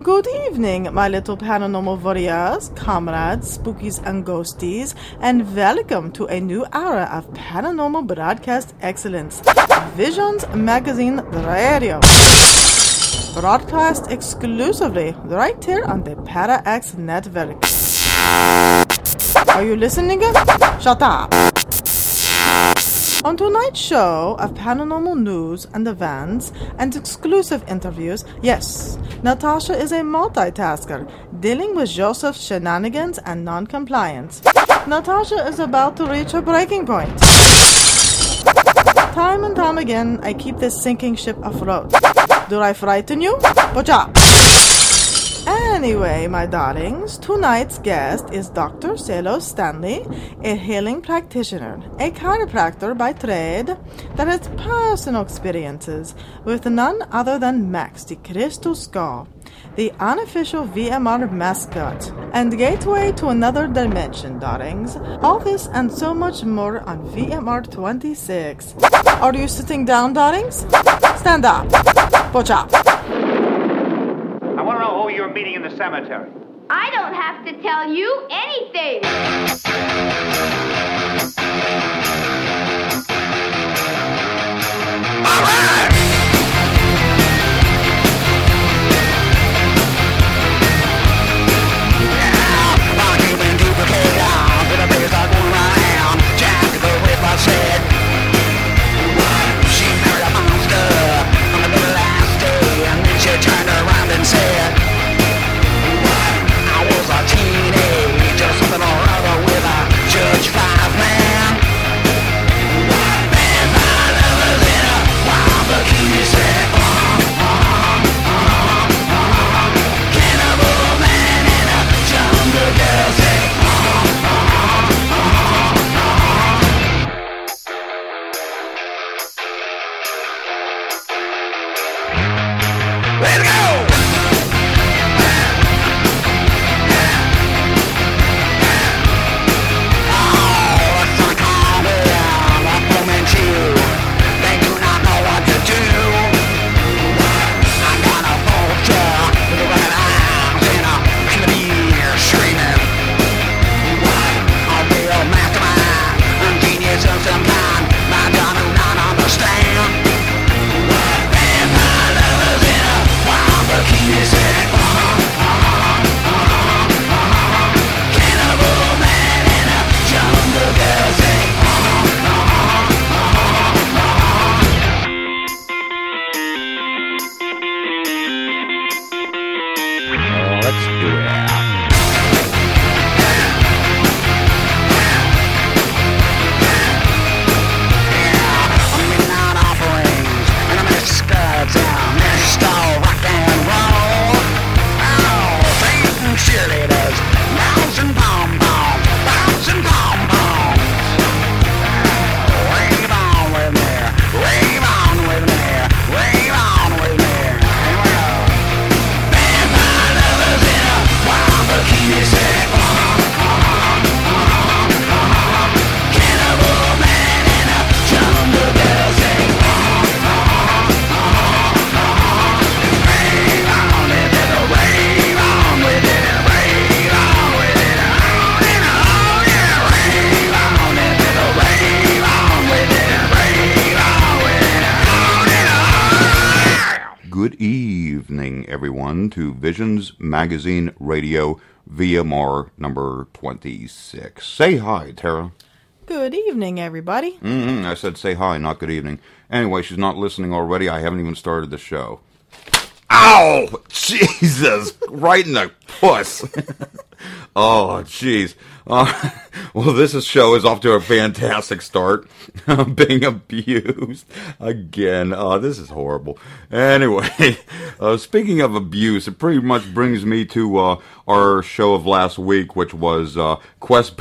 Good evening, my little paranormal warriors, comrades, spookies, and ghosties, and welcome to a new era of paranormal broadcast excellence. Visions Magazine Radio. Broadcast exclusively right here on the ParaX Network. Are you listening? Shut up! On tonight's show of paranormal news and events and exclusive interviews, yes, Natasha is a multitasker dealing with Joseph's shenanigans and non-compliance. Natasha is about to reach her breaking point. Time and time again, I keep this sinking ship afloat. Do I frighten you? Watch out! Anyway, my darlings, tonight's guest is Dr. Celos Stanley, a healing practitioner, a chiropractor by trade that has personal experiences with none other than Max, the Crystal Skull, the unofficial VMR mascot, and gateway to another dimension, darlings. All this and so much more on VMR 26. Are you sitting down, darlings? Stand up. Watch out. I want to know who you're meeting in the cemetery. I don't have to tell you anything. All right! Said, I was a teenager, something or other with a Judge 5-man. And my lover's in a wild bikini set. Cannibal man and a jungle girl say, let's go! Everyone to Visions Magazine Radio VMR number 26. Say hi, Tara. Good evening, everybody. I said say hi, not good evening. Anyway, she's not listening already. I haven't even started the show. Ow! Jesus! Right in the puss. Oh, jeez. Well, this show is off to a fantastic start. I'm being abused again. This is horrible. Anyway, speaking of abuse, it pretty much brings me to our show of last week, which was Quest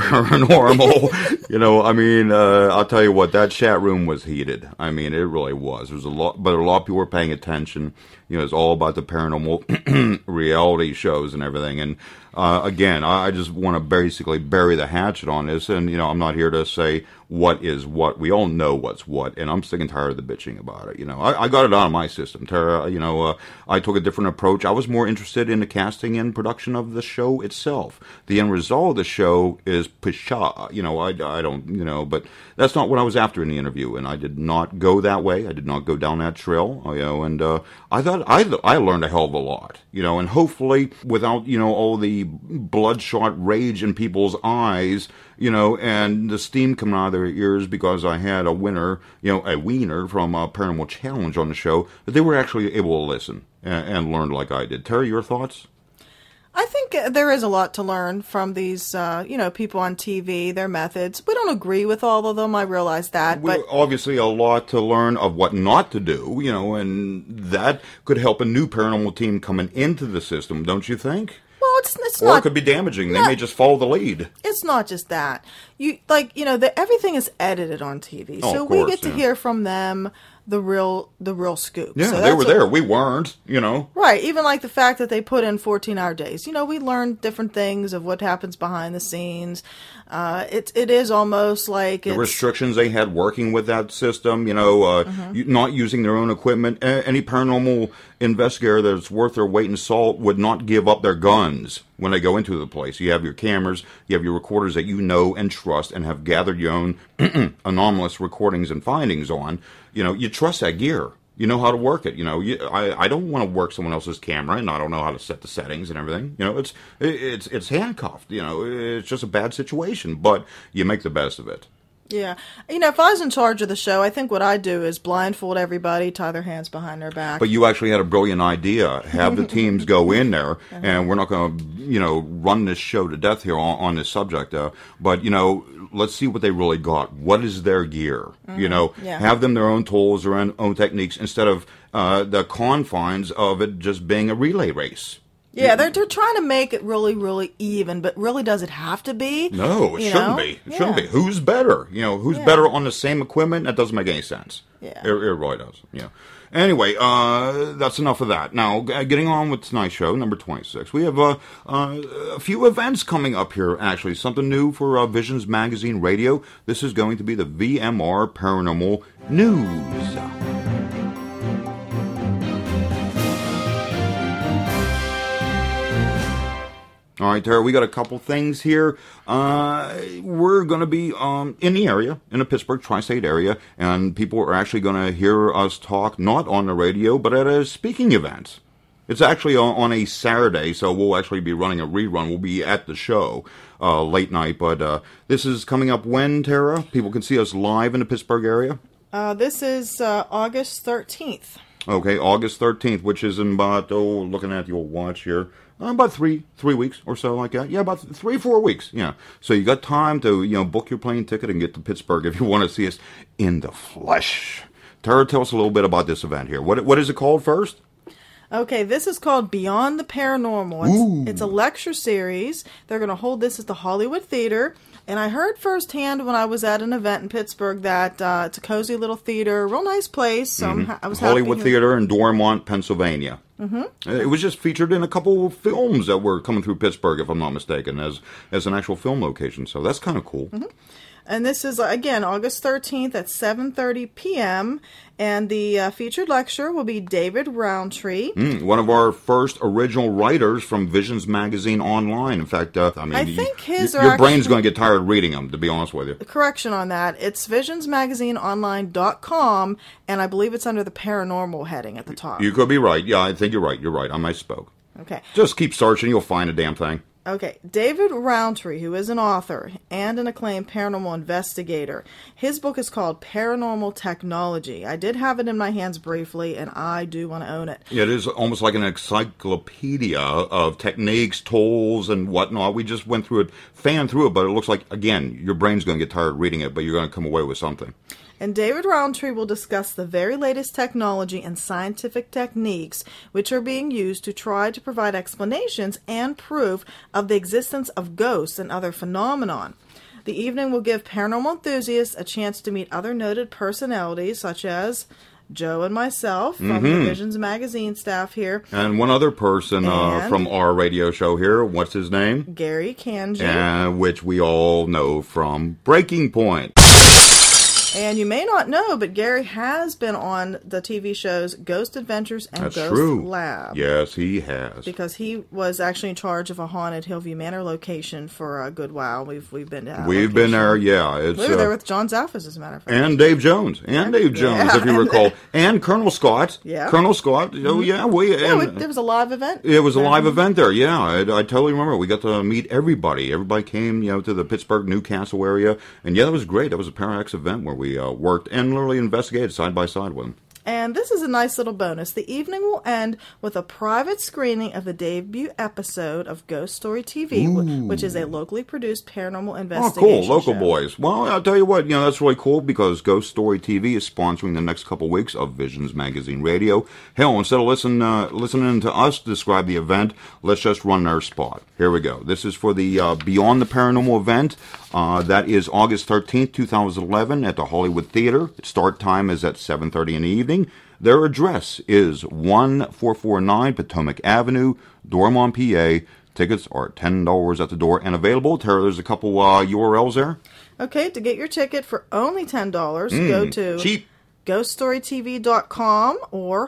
Paranormal. I'll tell you what, that chat room was heated. I mean, it really was. There was a lot, but a lot of people were paying attention. It's all about the paranormal reality shows and everything. And again, I just want to basically bury the hatchet on this, and I'm not here to say what is what. We all know what's what, and I'm sick and tired of the bitching about it. I got it out of my system, Tara. I took a different approach. I was more interested in the casting and production of the show itself. The end result of the show is pshaw. I don't. But that's not what I was after in the interview, and I did not go that way. I did not go down that trail. And I thought I learned a hell of a lot. And hopefully without all the bloodshot rage in people's eyes. And the steam coming out of their ears because I had a winner, a wiener from Paranormal Challenge on the show, that they were actually able to listen and learn like I did. Terry, your thoughts? I think there is a lot to learn from these, people on TV, their methods. We don't agree with all of them, I realize that. But obviously a lot to learn of what not to do, and that could help a new paranormal team coming into the system, don't you think? Well, it's or not. It could be damaging. They may just follow the lead. It's not just that. Everything is edited on TV, so of course, we get to hear from them the real scoop. Yeah, so they were there. We weren't. Right. Even like the fact that they put in 14-hour days. We learned different things of what happens behind the scenes. It is almost like the restrictions they had working with that system. Not using their own equipment. Any paranormal investigator that's worth their weight in salt would not give up their guns when they go into the place. You have your cameras, you have your recorders that you know and trust and have gathered your own anomalous recordings and findings on. You trust that gear. You know how to work it. I don't want to work someone else's camera, and I don't know how to set the settings and everything. It's handcuffed. It's just a bad situation, but you make the best of it. Yeah. If I was in charge of the show, I think what I'd do is blindfold everybody, tie their hands behind their back. But you actually had a brilliant idea. Have the teams go in there, and we're not going to, run this show to death here on this subject. But, let's see what they really got. What is their gear? Have them their own tools, their own techniques, instead of the confines of it just being a relay race. Yeah, they're trying to make it really, really even, but really does it have to be? No, it shouldn't be. It shouldn't be. Who's better? Who's better on the same equipment? That doesn't make any sense. Yeah. It really does. Yeah. Anyway, that's enough of that. Now, getting on with tonight's show, number 26. We have a few events coming up here, actually. Something new for Visions Magazine Radio. This is going to be the VMR Paranormal News. All right, Tara, we got a couple things here. We're going to be in the area, in the Pittsburgh tri-state area, and people are actually going to hear us talk, not on the radio, but at a speaking event. It's actually on a Saturday, so we'll actually be running a rerun. We'll be at the show late night, but this is coming up when, Tara? People can see us live in the Pittsburgh area? This is August 13th. Okay, August 13th, which is in about, looking at the old watch here, about three weeks or so like that. Yeah, about 3-4 weeks. Yeah. So you got time to, book your plane ticket and get to Pittsburgh if you want to see us in the flesh. Tara, tell us a little bit about this event here. What is it called first? Okay, this is called Beyond the Paranormal. It's a lecture series. They're going to hold this at the Hollywood Theater. And I heard firsthand when I was at an event in Pittsburgh that it's a cozy little theater, real nice place. So I was Hollywood Theater in Dormont, Pennsylvania. Mm-hmm. It was just featured in a couple of films that were coming through Pittsburgh, if I'm not mistaken, as an actual film location. So that's kind of cool. Mm-hmm. And this is, again, August 13th at 7:30 p.m., and the featured lecturer will be David Roundtree. One of our first original writers from Visions Magazine Online. In fact, I think your brain's going to get tired of reading them, to be honest with you. Correction on that. It's visionsmagazineonline.com, and I believe it's under the paranormal heading at the top. You could be right. Yeah, I think you're right. You're right. I misspoke. Okay. Just keep searching. You'll find a damn thing. Okay, David Roundtree, who is an author and an acclaimed paranormal investigator. His book is called Paranormal Technology. I did have it in my hands briefly, and I do want to own it. Yeah, it is almost like an encyclopedia of techniques, tools, and whatnot. We just went through it, fanned through it, but it looks like, again, your brain's going to get tired reading it, but you're going to come away with something. And David Roundtree will discuss the very latest technology and scientific techniques which are being used to try to provide explanations and proof of the existence of ghosts and other phenomenon. The evening will give paranormal enthusiasts a chance to meet other noted personalities such as Joe and myself from the Visions Magazine staff here. And one other person And- from our radio show here. What's his name? Gary Kanji. Which we all know from Breaking Point. And you may not know, but Gary has been on the TV shows Ghost Adventures and That's Ghost true. Lab. Yes, he has. Because he was actually in charge of a haunted Hillview Manor location for a good while. We've been to that We've been location. there, yeah. It's, We were there with John Zaffis, as a matter of fact. and Dave Jones. And Dave Jones, if you recall. And Colonel Scott. Yeah. Colonel Scott. Oh, yeah. There was a live event. It was a live event there, yeah. I totally remember. We got to meet everybody. Everybody came, to the Pittsburgh, Newcastle area. And, yeah, that was great. That was a Parax event where we worked and literally investigated side by side with them. And this is a nice little bonus. The evening will end with a private screening of the debut episode of Ghost Story TV, which is a locally produced paranormal Oh, investigation cool. Local show. boys. Well, I'll tell you what, that's really cool because Ghost Story TV is sponsoring the next couple weeks of Visions Magazine Radio. Hell, instead of listening to us describe the event, let's just run their spot. Here we go. This is for the Beyond the Paranormal event. That is August 13th, 2011 at the Hollywood Theater. Start time is at 7:30 in the evening. Their address is 1449 Potomac Avenue, Dormont, PA. Tickets are $10 at the door and available. Tara, there's a couple URLs there. Okay, to get your ticket for only $10, go to Cheap. ghoststorytv.com or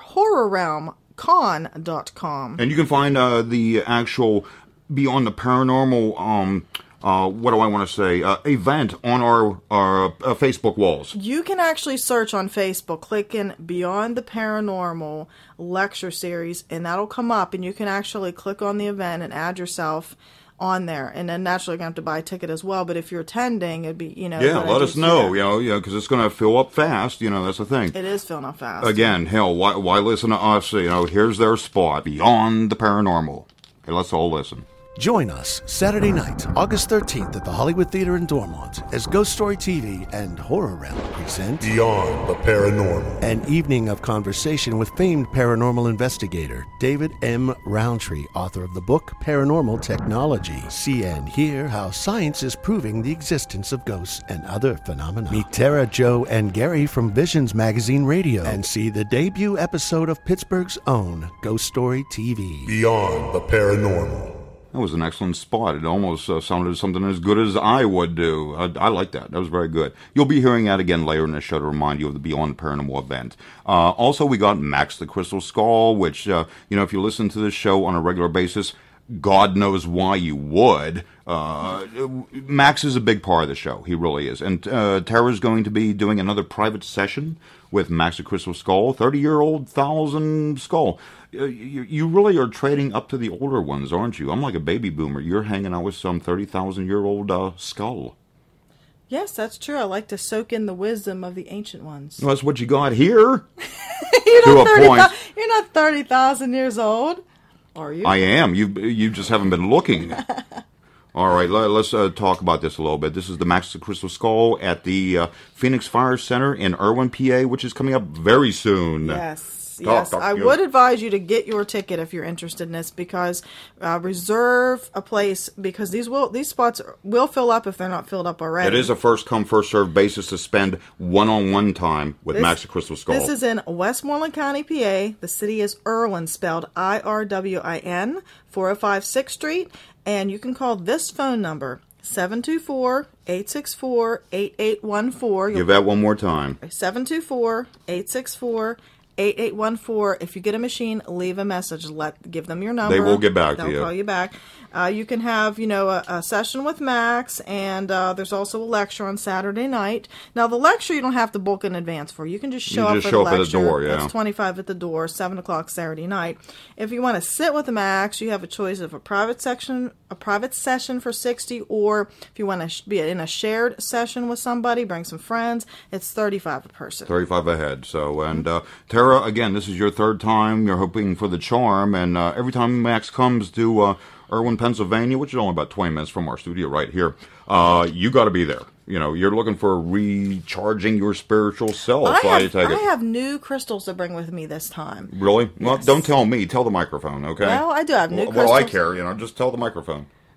horrorrealmcon.com. And you can find the actual Beyond the Paranormal, what do I want to say, event on our Facebook walls. You can actually search on Facebook, click in Beyond the Paranormal lecture series, and that'll come up, and you can actually click on the event and add yourself on there. And then naturally you're going to have to buy a ticket as well, but if you're attending, it'd be, Yeah, let us know, because it's going to fill up fast, that's the thing. It is filling up fast. Again, hell, why listen to us? Here's their spot, Beyond the Paranormal. Hey, let's all listen. Join us Saturday night, August 13th at the Hollywood Theater in Dormont as Ghost Story TV and Horror Realm present Beyond the Paranormal. an evening of conversation with famed paranormal investigator David M. Roundtree, author of the book Paranormal Technology. See and hear how science is proving the existence of ghosts and other phenomena. Meet Tara, Joe, and Gary from Visions Magazine Radio and see the debut episode of Pittsburgh's own Ghost Story TV. Beyond the Paranormal. That was an excellent spot. It almost sounded something as good as I would do. I like that. That was very good. You'll be hearing that again later in the show to remind you of the Beyond Paranormal event. Also, we got Max the Crystal Skull, which, if you listen to this show on a regular basis, God knows why you would. Max is a big part of the show. He really is. And Tara's going to be doing another private session with Max the Crystal Skull, 30-year-old thousand skull. You really are trading up to the older ones, aren't you? I'm like a baby boomer. You're hanging out with some 30,000-year-old skull. Yes, that's true. I like to soak in the wisdom of the ancient ones. Well, that's what you got here. You're to a point. You're not 30,000 years old, are you? I am. You just haven't been looking. All right, let's talk about this a little bit. This is the Max the Crystal Skull at the Phoenix Fire Center in Irwin, PA, which is coming up very soon. Yes. I would advise you to get your ticket if you're interested in this, because reserve a place, because these spots will fill up if they're not filled up already. It is a first come, first served basis to spend one-on-one time with Max the Crystal Skull. This is in Westmoreland County, PA. The city is Irwin, spelled IRWIN, 405 6th Street, and you can call this phone number, 724-864-8814. Give that one more time. 724-864-8814. 8814. If you get a machine, leave a message. Give them your number. They will get back to you. They'll call you back. You can have, a session with Max, and there's also a lecture on Saturday night. Now, the lecture you don't have to book in advance for. You can just show up for the lecture. At the door, yeah. It's $25 at the door, 7 o'clock Saturday night. If you want to sit with Max, you have a choice of a private session for $60, or if you want to be in a shared session with somebody, bring some friends, it's $35 a person. $35 a head. So, and Tara, again, this is your third time. You're hoping for the charm, and every time Max comes to Irwin, Pennsylvania, which is only about 20 minutes from our studio right here, you got to be there. You're looking for recharging your spiritual self. I have new crystals to bring with me this time. Really? Yes. Well, don't tell me. Tell the microphone, okay? Well, I do have new crystals. Well, I care. Just tell the microphone.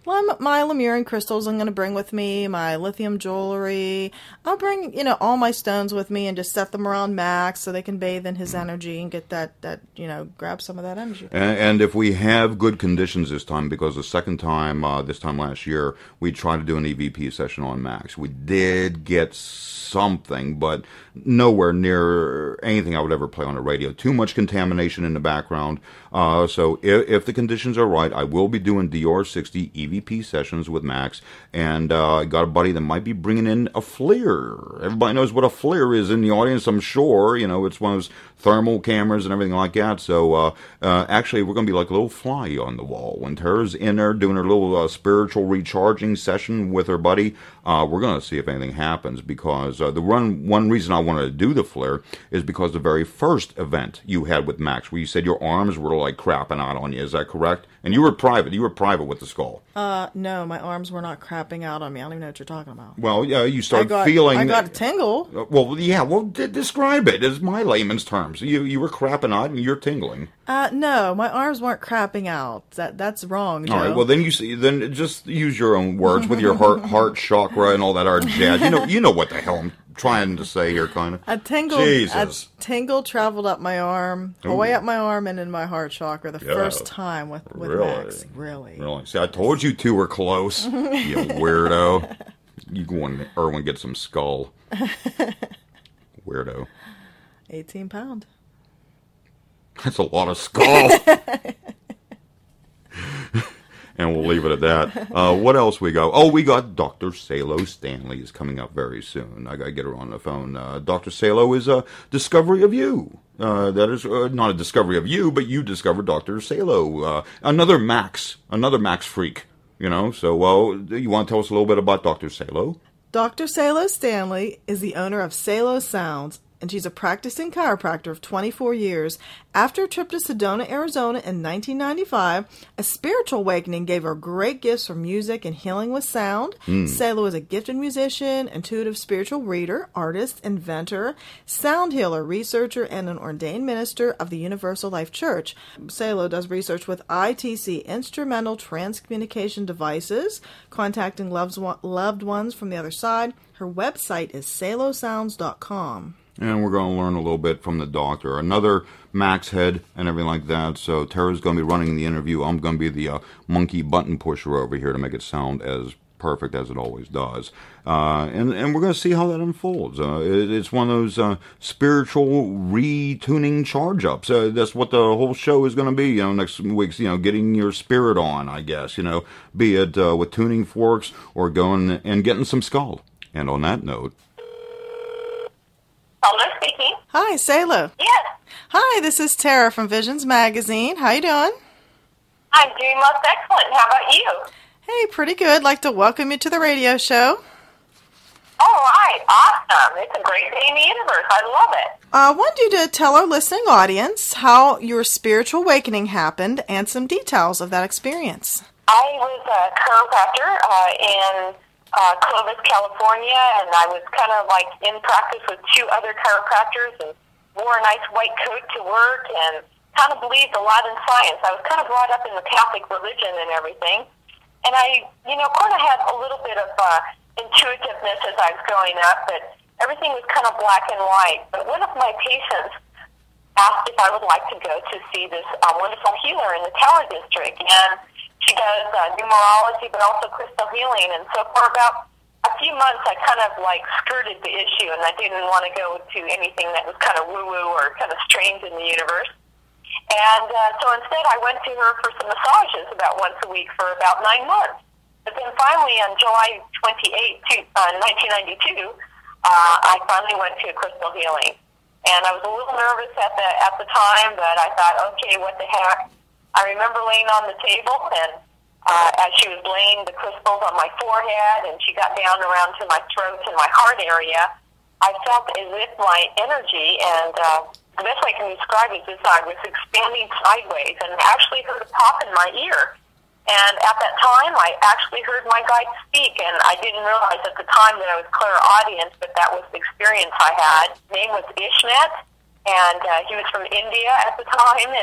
My Lemurian crystals I'm going to bring with me, my lithium jewelry. I'll bring, all my stones with me and just set them around Max so they can bathe in his energy and get that grab some of that energy. And if we have good conditions this time, because the second time, this time last year, we tried to do an EVP session on Max. We did get something, but nowhere near anything I would ever play on the radio. Too much contamination in the background. So if the conditions are right, I will be doing DR60 EVP sessions with Max, and I got a buddy that might be bringing in a FLIR. Everybody knows what a FLIR is in the audience, I'm sure. It's one of those thermal cameras and everything like that. So actually, we're going to be like a little fly on the wall. When Tara's in there doing her little spiritual recharging session with her buddy, we're going to see if anything happens, because the one reason I wanted to do the FLIR is because the very first event you had with Max, where you said your arms were like crapping out on you. Is that correct? And you were private. You were private with the skull. No, my arms were not crapping out on me. I don't even know what you're talking about. Well, yeah, you started feeling. I got a tingle. Describe it. It's my layman's terms. You were crapping out and you're tingling. No, my arms weren't crapping out. That's wrong, Joe. All right. Well, then then just use your own words with your heart chakra and all that art jazz. You know what the hell I'm trying to say here, kind of. A tingle traveled up my arm, away up my arm, and in my heart chakra the first time with Max. Really. See, I told you two were close. You weirdo. You go in Irwin get some skull. Weirdo. 18 pound. That's a lot of skull. And we'll leave it at that. What else we got? Oh, we got Dr. Salo Stanley is coming up very soon. I got to get her on the phone. Dr. Salo is a discovery of you. That is not a discovery of you, but you discovered Dr. Salo. Another Max freak, So, you want to tell us a little bit about Dr. Salo? Dr. Salo Stanley is the owner of Salo Sounds, and she's a practicing chiropractor of 24 years. After a trip to Sedona, Arizona in 1995, a spiritual awakening gave her great gifts for music and healing with sound. Salo is a gifted musician, intuitive spiritual reader, artist, inventor, sound healer, researcher, and an ordained minister of the Universal Life Church. Salo does research with ITC, instrumental transcommunication devices, contacting loved ones from the other side. Her website is salosounds.com. And we're going to learn a little bit from the doctor. Another Max head and everything like that. So Tara's going to be running the interview. I'm going to be the monkey button pusher over here to make it sound as perfect as it always does. And we're going to see how that unfolds. It's one of those spiritual retuning charge-ups. That's what the whole show is going to be. Next week's, getting your spirit on, I guess. Be it with tuning forks or going and getting some skull. And on that note... Hello, speaking. Hi, Salo. Yes. Hi, this is Tara from Visions Magazine. How you doing? I'm doing most excellent. How about you? Hey, pretty good. Like to welcome you to the radio show. All right. Awesome. It's a great day in the universe. I love it. I want you to tell our listening audience how your spiritual awakening happened and some details of that experience. I was a chiropractor in Clovis, California, and I was kind of like in practice with two other chiropractors and wore a nice white coat to work and kind of believed a lot in science. I was kind of brought up in the Catholic religion and everything. And I, kind of had a little bit of intuitiveness as I was growing up, but everything was kind of black and white. But one of my patients asked if I would like to go to see this wonderful healer in the Tower District. And she does numerology, but also crystal healing. And so for about a few months, I kind of skirted the issue, and I didn't want to go to anything that was kind of woo-woo or kind of strange in the universe. And so instead, I went to her for some massages about once a week for about 9 months. But then finally, on July 28, 1992, I finally went to a crystal healing. And I was a little nervous at the time, but I thought, okay, what the heck? I remember laying on the table, and as she was laying the crystals on my forehead, and she got down around to my throat and my heart area, I felt as if my energy, and the best way I can describe it is I was expanding sideways, and actually heard a pop in my ear. And at that time, I actually heard my guide speak, and I didn't realize at the time that I was clairaudient, but that was the experience I had. His name was Ishmet, and he was from India at the time, and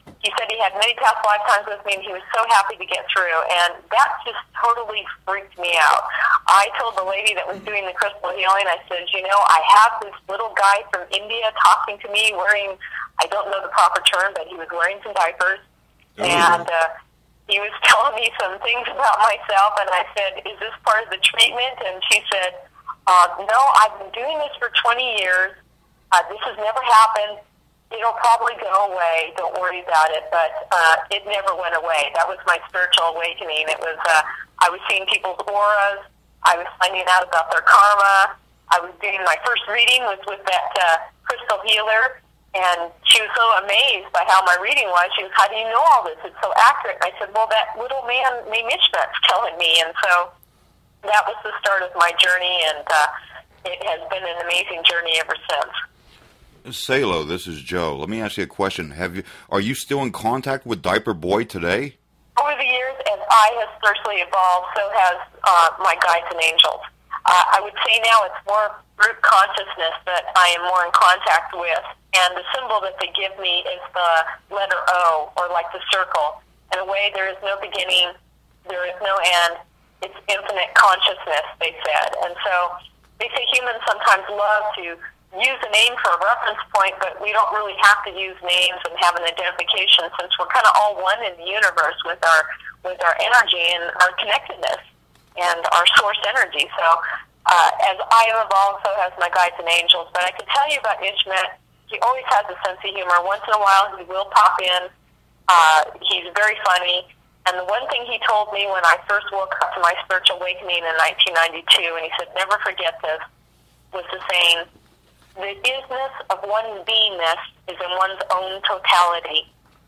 he said he had many past lifetimes with me, and he was so happy to get through. And that just totally freaked me out. I told the lady that was doing the crystal healing, I said, I have this little guy from India talking to me wearing, I don't know the proper term, but he was wearing some diapers. Ooh. And he was telling me some things about myself, and I said, is this part of the treatment? And she said, no, I've been doing this for 20 years. This has never happened. It'll probably go away. Don't worry about it. But it never went away. That was my spiritual awakening. It was, I was seeing people's auras. I was finding out about their karma. I was doing my first reading was with that crystal healer. And she was so amazed by how my reading was. She was, how do you know all this? It's so accurate. And I said, well, that little man named Ishmael's telling me. And so that was the start of my journey. And it has been an amazing journey ever since. Salo, this is Joe. Let me ask you a question. Are you still in contact with Diaper Boy today? Over the years, as I have spiritually evolved, so has my guides and angels. I would say now it's more group consciousness that I am more in contact with, and the symbol that they give me is the letter O, or like the circle. In a way, there is no beginning, there is no end. It's infinite consciousness, they said. And so they say humans sometimes love to use a name for a reference point, but we don't really have to use names and have an identification, since we're kind of all one in the universe with our energy and our connectedness and our source energy. So as I have evolved, so has my guides and angels. But I can tell you about Ishmael, he always has a sense of humor. Once in a while he will pop in. He's very funny. And the one thing he told me when I first woke up to my spiritual awakening in 1992, and he said, never forget this, was the saying, the isness of one's beingness is in one's own totality.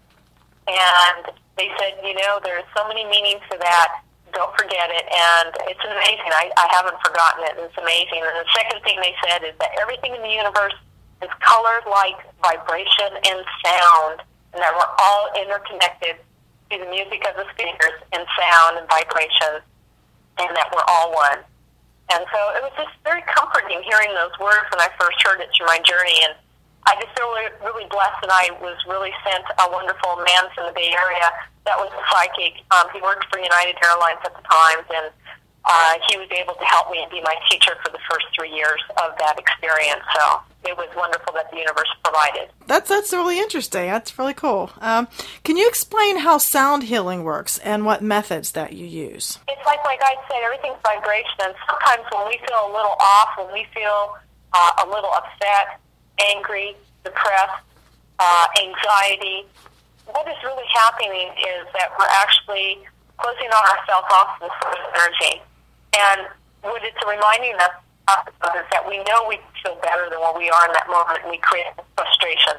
And they said, there's so many meanings to that. Don't forget it. And it's amazing. I haven't forgotten it. It's amazing. And the second thing they said is that everything in the universe is colored like vibration and sound, and that we're all interconnected to the music of the speakers and sound and vibration, and that we're all one. And so it was just very comforting hearing those words when I first heard it through my journey. And I just feel really blessed that I was really sent a wonderful man from the Bay Area that was a psychic. He worked for United Airlines at the time, and he was able to help me and be my teacher for the first 3 years of that experience. So it was wonderful that the universe provided. That's really interesting. That's really cool. Can you explain how sound healing works and what methods that you use? It's like my guide said, everything's vibration. And sometimes when we feel a little off, when we feel a little upset, angry, depressed, anxiety, what is really happening is that we're actually closing ourselves off to the source energy. And what it's reminding us of is that we know we feel better than what we are in that moment, and we create frustration.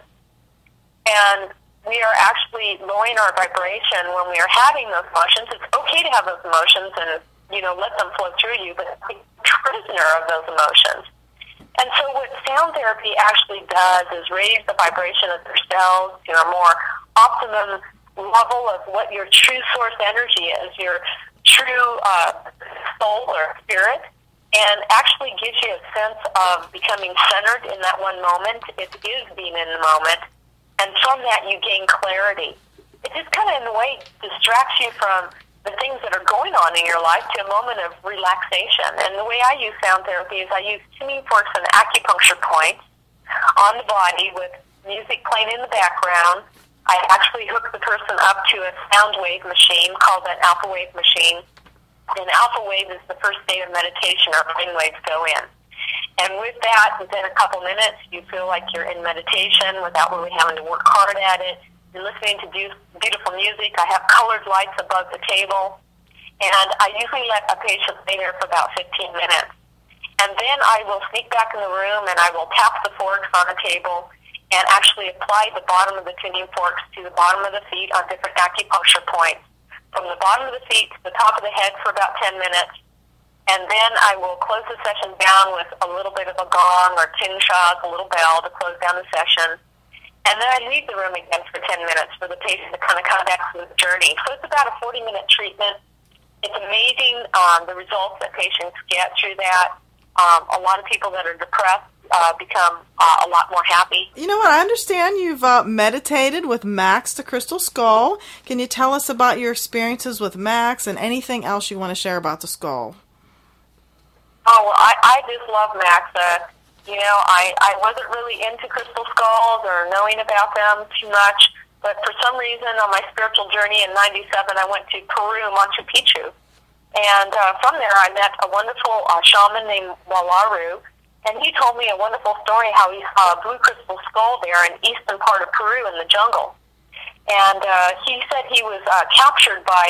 And we are actually lowering our vibration when we are having those emotions. It's okay to have those emotions and, let them flow through you, but be a prisoner of those emotions. And so what sound therapy actually does is raise the vibration of yourselves to a more optimum level of what your true source energy is, your true soul or spirit, and actually gives you a sense of becoming centered in that one moment. It is being in the moment. And from that, you gain clarity. It just kind of, in a way, distracts you from the things that are going on in your life to a moment of relaxation. And the way I use sound therapy is I use tuning forks and acupuncture points on the body with music playing in the background. I actually hook the person up to a sound wave machine called an alpha wave machine. And alpha wave is the first state of meditation, or brain waves go in. And with that, within a couple minutes, you feel like you're in meditation without really having to work hard at it. You're listening to beautiful music. I have colored lights above the table. And I usually let a patient stay there for about 15 minutes. And then I will sneak back in the room and I will tap the forks on the table and actually apply the bottom of the tuning forks to the bottom of the feet on different acupuncture points, from the bottom of the feet to the top of the head for about 10 minutes. And then I will close the session down with a little bit of a gong or tinshaws, a little bell to close down the session. And then I leave the room again for 10 minutes for the patient to kind of come back to the journey. So it's about a 40-minute treatment. It's amazing the results that patients get through that. A lot of people that are depressed become a lot more happy. You know what? I understand you've meditated with Max the Crystal Skull. Can you tell us about your experiences with Max and anything else you want to share about the skull? Oh, well, I just love Max. I wasn't really into crystal skulls or knowing about them too much, but for some reason on my spiritual journey in '97, I went to Peru, Machu Picchu. And from there, I met a wonderful shaman named Walaru, and he told me a wonderful story how he saw a blue crystal skull there in the eastern part of Peru in the jungle. And he said he was captured by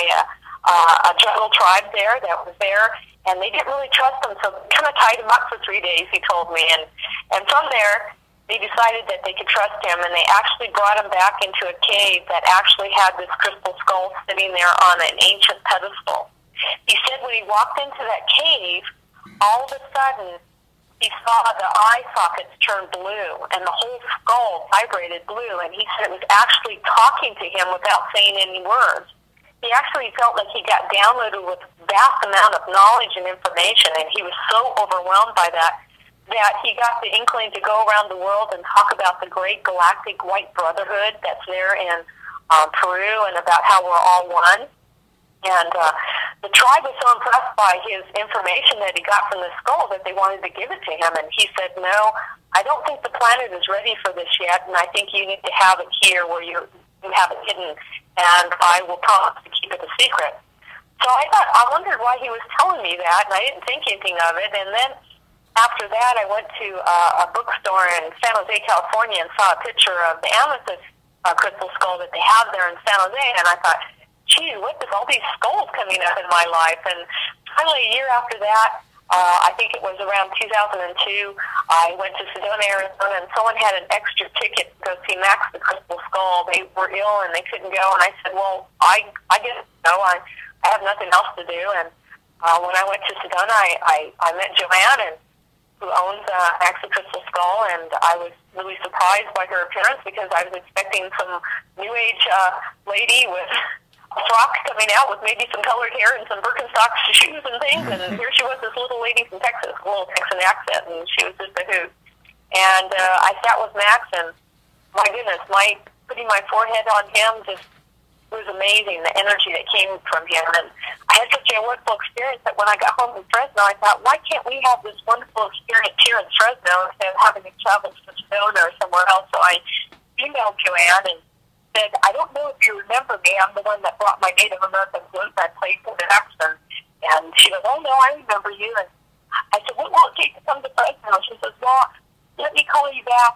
a jungle tribe there that was there, and they didn't really trust him, so they kind of tied him up for 3 days, he told me. And from there, they decided that they could trust him, and they actually brought him back into a cave that actually had this crystal skull sitting there on an ancient pedestal. He said when he walked into that cave, all of a sudden, he saw the eye sockets turn blue, and the whole skull vibrated blue, and he said it was actually talking to him without saying any words. He actually felt like he got downloaded with a vast amount of knowledge and information, and he was so overwhelmed by that he got the inkling to go around the world and talk about the great galactic white brotherhood that's there in Peru and about how we're all one. And the tribe was so impressed by his information that he got from the skull that they wanted to give it to him. And he said, no, I don't think the planet is ready for this yet, and I think you need to have it here where you have it hidden, and I will promise to keep it a secret. So I wondered why he was telling me that, and I didn't think anything of it. And then after that, I went to a bookstore in San Jose, California, and saw a picture of the amethyst crystal skull that they have there in San Jose, and I thought, gee, what is all these skulls coming up in my life? And finally, a year after that, I think it was around 2002, I went to Sedona, Arizona, and someone had an extra ticket to go see Max the Crystal Skull. They were ill and they couldn't go, and I said, well, I guess no, I have nothing else to do. And when I went to Sedona, I met Joanne, who owns Max the Crystal Skull, and I was really surprised by her appearance because I was expecting some New Age lady with a frock coming out with maybe some colored hair and some Birkenstock shoes and things, and here she was, this little lady from Texas, a little Texan accent, and she was just a hoot. And I sat with Max, and my goodness, putting my forehead on him just was amazing, the energy that came from him. And I had such a wonderful experience that when I got home in Fresno, I thought, why can't we have this wonderful experience here in Fresno instead of having to travel to Sedona or somewhere else? So I emailed Joanne and said, I don't know if you remember me. I'm the one that brought my Native American flute I played for the Jackson. And she goes, oh, no, I remember you. And I said, what will it take to come to Fresno? She says, well, let me call you back.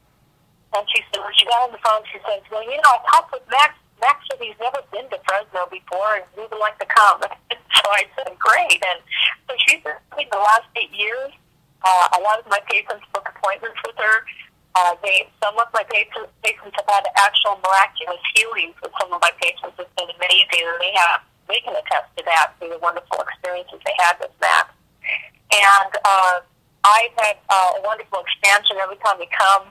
And she said, when she got on the phone, she says, well, I talked with Max. Max said he's never been to Fresno before, and we would like to come. So I said, great. And so she's been the last 8 years. A lot of my patients book appointments with her. Some of my patients have had actual miraculous healings with some of my patients. It's been amazing, and they can attest to that through the wonderful experiences they had with Max. And I've had a wonderful expansion every time he comes.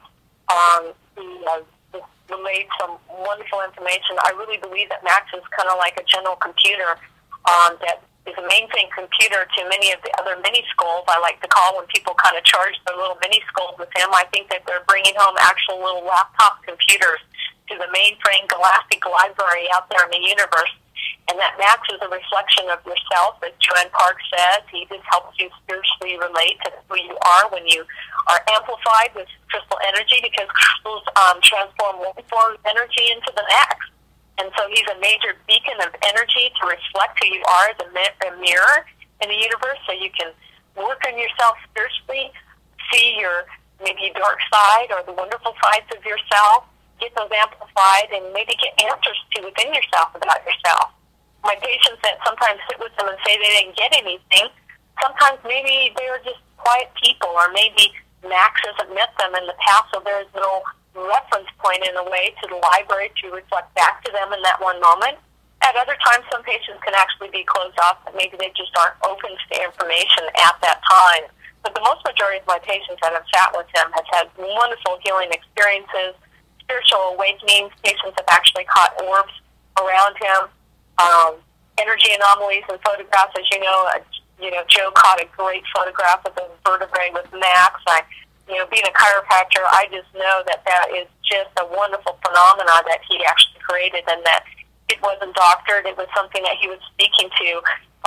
He relayed some wonderful information. I really believe that Max is kind of like a general computer that is a mainframe computer to many of the other mini skulls, I like to call, when people kind of charge their little mini skulls with him. I think that they're bringing home actual little laptop computers to the mainframe galactic library out there in the universe, and that Max is a reflection of yourself, as Joanne Park says. He just helps you spiritually relate to who you are when you are amplified with crystal energy, because crystals transform one form of energy into the next. And so he's a major beacon of energy to reflect who you are as a mirror in the universe, so you can work on yourself spiritually, see your maybe dark side or the wonderful sides of yourself, get those amplified, and maybe get answers to within yourself about yourself. My patients that sometimes sit with them and say they didn't get anything, sometimes maybe they're just quiet people, or maybe Max hasn't met them in the past, so there's no reference point in a way to the library to reflect back to them in that one moment. At other times, some patients can actually be closed off, but maybe they just aren't open to information at that time. But the most majority of my patients that have sat with him have had wonderful healing experiences, spiritual awakenings. Patients have actually caught orbs around him, energy anomalies and photographs. As you know, Joe caught a great photograph of the vertebrae with Max. I being a chiropractor, I just know that is just a wonderful phenomenon that he actually created, and that it wasn't doctored. It was something that he was speaking to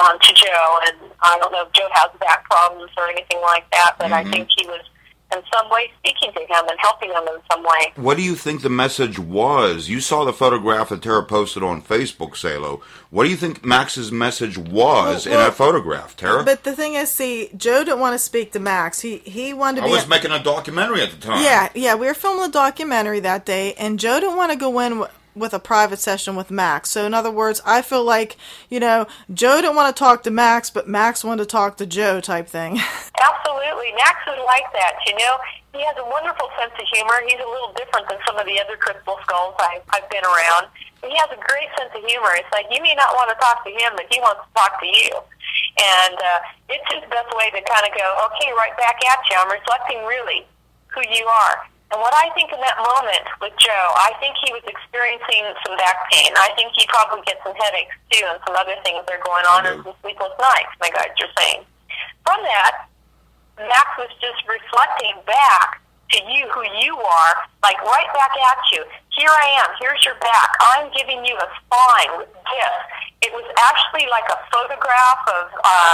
Joe, and I don't know if Joe has back problems or anything like that, but I think he was in some way speaking to him and helping him in some way. What do you think the message was? You saw the photograph that Tara posted on Facebook, Salo. What do you think Max's message was in that photograph, Tara? But the thing is, see, Joe didn't want to speak to Max. He wanted to be... I was making a documentary at the time. Yeah, we were filming a documentary that day, and Joe didn't want to go in with a private session with Max. So in other words, I feel like, Joe didn't want to talk to Max, but Max wanted to talk to Joe type thing. Absolutely. Max is like that, He has a wonderful sense of humor. He's a little different than some of the other crystal skulls I've been around. He has a great sense of humor. It's like, you may not want to talk to him, but he wants to talk to you. And it's his best way to kind of go, okay, right back at you. I'm reflecting really who you are. And what I think in that moment with Joe, I think he was experiencing some back pain. I think he probably gets some headaches too, and some other things that are going on, and some sleepless nights, my guides are saying. From that, Max was just reflecting back to you who you are, like right back at you. Here I am. Here's your back. I'm giving you a spine with this. It was actually like a photograph of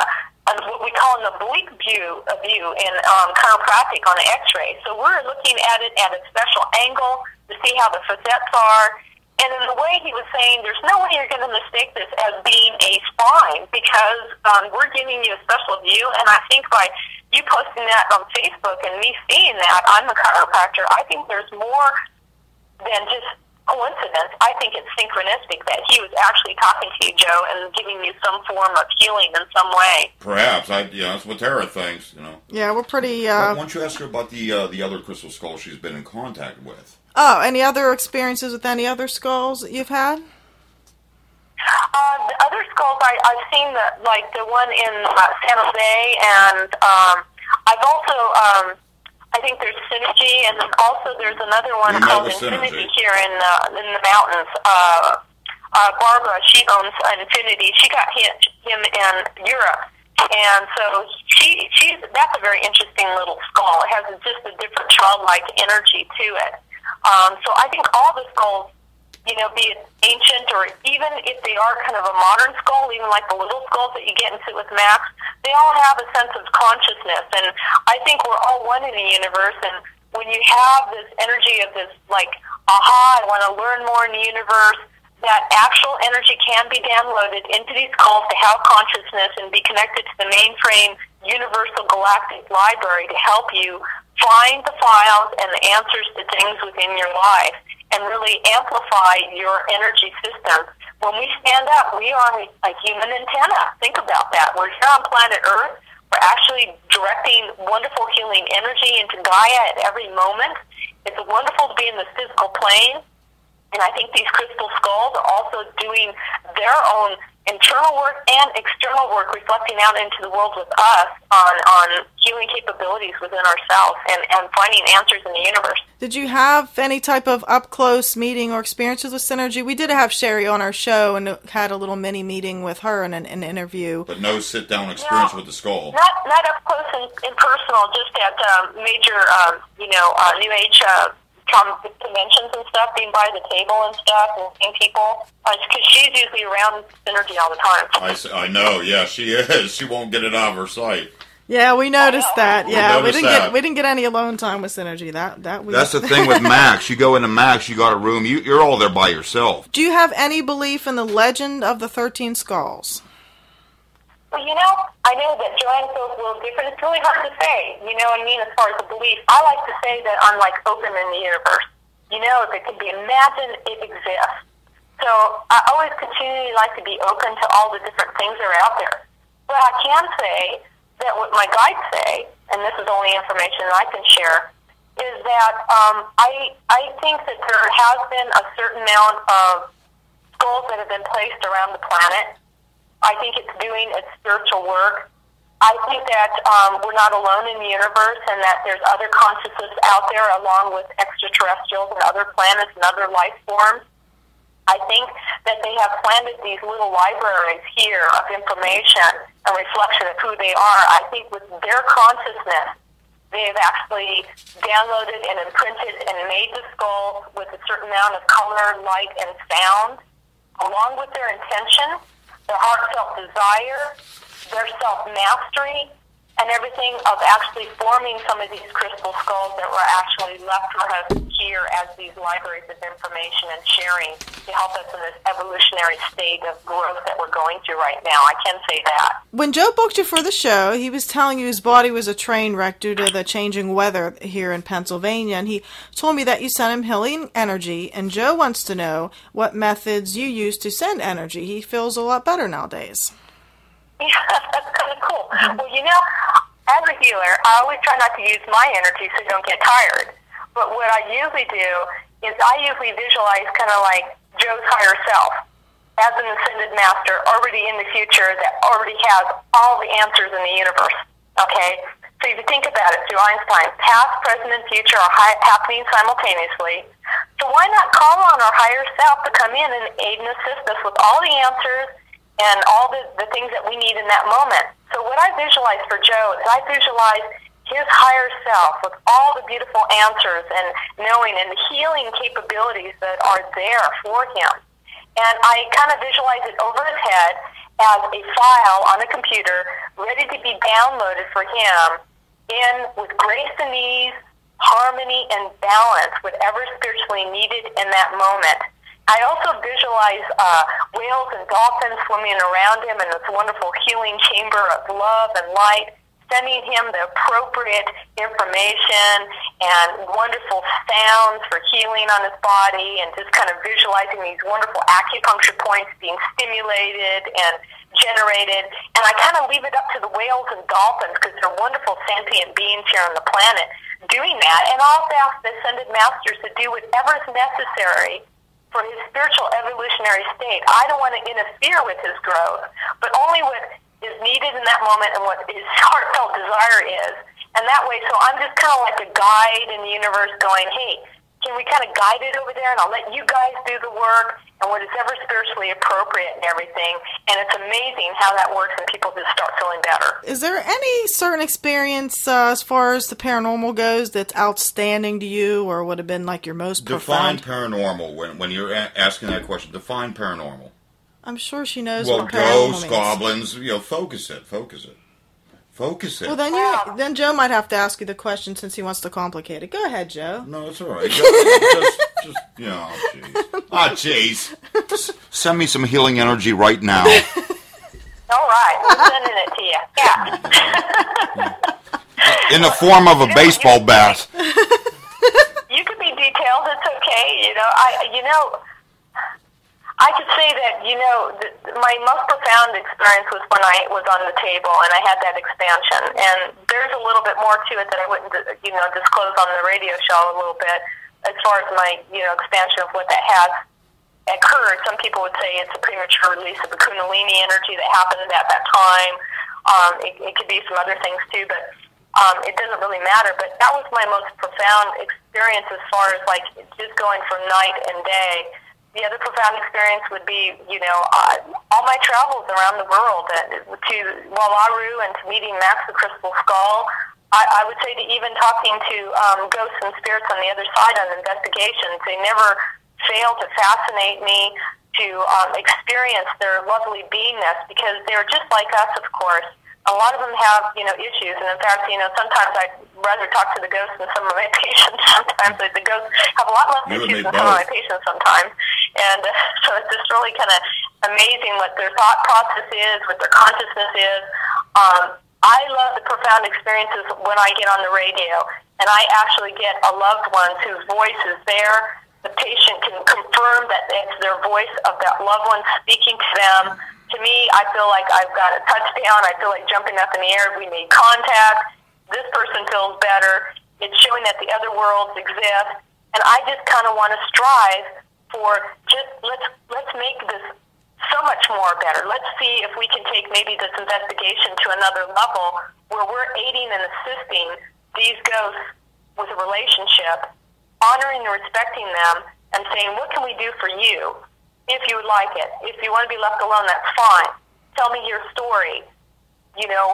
what we call an oblique view in chiropractic on an X-ray. So we're looking at it at a special angle to see how the facets are. And in the way he was saying, there's no way you're going to mistake this as being a spine, because we're giving you a special view. And I think by you posting that on Facebook and me seeing that, I'm a chiropractor, I think there's more than just coincidence. I think it's synchronistic that he was actually talking to you, Joe, and giving you some form of healing in some way. Perhaps. That's what Tara thinks, Yeah, we're pretty... Why don't you ask her about the other crystal skull she's been in contact with? Oh, any other experiences with any other skulls that you've had? The other skulls, I've seen the one in San Jose, and I've also... I think there's Synergy, and then also there's another one called Infinity here in the mountains. Barbara, she owns Infinity. She got him in Europe, and so that's a very interesting little skull. It has just a different childlike energy to it. So I think all the skulls, be it ancient or even if they are kind of a modern skull, even like the little skulls that you get into with Max, they all have a sense of consciousness. And I think we're all one in the universe. And when you have this energy of this, like, aha, I want to learn more in the universe, that actual energy can be downloaded into these skulls to have consciousness and be connected to the mainframe universal galactic library to help you find the files and the answers to things within your life and really amplify your energy system. When we stand up, we are a human antenna. Think about that. We're here on planet Earth. We're actually directing wonderful healing energy into Gaia at every moment. It's wonderful to be in the physical plane. And I think these crystal skulls are also doing their own internal work and external work, reflecting out into the world with us on healing capabilities within ourselves and finding answers in the universe. Did you have any type of up-close meeting or experiences with Synergy? We did have Sherry on our show and had a little mini-meeting with her in an interview. But no sit-down experience with the skull? Not up-close and personal, just at major, New Age conventions and stuff, being by the table and stuff and seeing people. Because she's usually around Synergy all the time. I know, yeah, she is. She won't get it out of her sight. Yeah, we noticed that. Yeah, we didn't get any alone time with Synergy. That's the thing with Max. You go into Max, you got a room. You're all there by yourself. Do you have any belief in the legend of the 13 skulls? Well, I know that Joanne feels a little different. It's really hard to say, as far as the belief. I like to say that I'm like open in the universe. If it can be imagined, it exists. So I always continually like to be open to all the different things that are out there. But I can say that what my guides say, and this is only information that I can share, is that I think that there has been a certain amount of skulls that have been placed around the planet. I think it's doing its spiritual work. I think that we're not alone in the universe and that there's other consciousness out there along with extraterrestrials and other planets and other life forms. I think that they have planted these little libraries here of information and reflection of who they are. I think with their consciousness, They've actually downloaded and imprinted and made the skull with a certain amount of color, light, and sound, along with their intention, their heartfelt desire, their self-mastery, and everything of actually forming some of these crystal skulls that were actually left for us here as these libraries of information and sharing to help us in this evolutionary state of growth that we're going through right now. I can say that. When Joe booked you for the show, he was telling you his body was a train wreck due to the changing weather here in Pennsylvania, and he told me that you sent him healing energy, and Joe wants to know what methods you use to send energy. He feels a lot better nowadays. Yeah, that's kind of cool. Well, you know, as a healer, I always try not to use my energy so you don't get tired. But what I usually do is I usually visualize kind of like Joe's higher self as an ascended master already in the future that already has all the answers in the universe. Okay? So if you think about it through Einstein, past, present, and future are happening simultaneously. So why not call on our higher self to come in and aid and assist us with all the answers and all the things that we need in that moment. So what I visualize for Joe is I visualize his higher self with all the beautiful answers and knowing and the healing capabilities that are there for him. And I kind of visualize it over his head as a file on a computer ready to be downloaded for him in with grace and ease, harmony and balance, whatever spiritually needed in that moment. I also visualize whales and dolphins swimming around him in this wonderful healing chamber of love and light, sending him the appropriate information and wonderful sounds for healing on his body, and just kind of visualizing these wonderful acupuncture points being stimulated and generated. And I kind of leave it up to the whales and dolphins, because they're wonderful sentient beings here on the planet, doing that. And I'll also ask the ascended masters to do whatever is necessary for his spiritual evolutionary state. I don't want to interfere with his growth, but only what is needed in that moment and what his heartfelt desire is. And that way, so I'm just kind of like a guide in the universe going, hey, can we kind of guide it over there, and I'll let you guys do the work and what is ever spiritually appropriate and everything. And it's amazing how that works, and people just start feeling better. Is there any certain experience as far as the paranormal goes that's outstanding to you, or would have been like your most profound? Define paranormal when you're asking that question. Define paranormal. I'm sure she knows well, what paranormal ghosts, means. goblins, focus it. Well, then Joe might have to ask you the question since he wants to complicate it. Go ahead, Joe. No, it's all right. Just jeez. Send me some healing energy right now. All right, we're sending it to you. Yeah. In the form of a baseball bat. You can be detailed. It's okay. I could say that, my most profound experience was when I was on the table and I had that expansion. And there's a little bit more to it that I wouldn't, disclose on the radio show a little bit as far as my, expansion of what that has occurred. Some people would say it's a premature release of the Kundalini energy that happened at that time. It could be some other things too, but it doesn't really matter. But that was my most profound experience as far as like just going from night and day. The other profound experience would be, all my travels around the world to Wallaroo and to meeting Max the Crystal Skull. I would say to even talking to ghosts and spirits on the other side on investigations. They never fail to fascinate me, to experience their lovely beingness, because they're just like us, of course. A lot of them have, issues, and in fact, sometimes I'd rather talk to the ghosts than some of my patients sometimes. The ghosts have a lot less issues than some of my patients sometimes. And so it's just really kind of amazing what their thought process is, what their consciousness is. I love the profound experiences when I get on the radio, and I actually get a loved one whose voice is there. The patient can confirm that it's their voice of that loved one speaking to them. To me, I feel like I've got a touchdown. I feel like jumping up in the air. We made contact. This person feels better. It's showing that the other worlds exist. And I just kind of want to strive for just let's make this so much more better. Let's see if we can take maybe this investigation to another level where we're aiding and assisting these ghosts with a relationship, honoring and respecting them, and saying, what can we do for you? If you would like it. If you want to be left alone, that's fine. Tell me your story. Can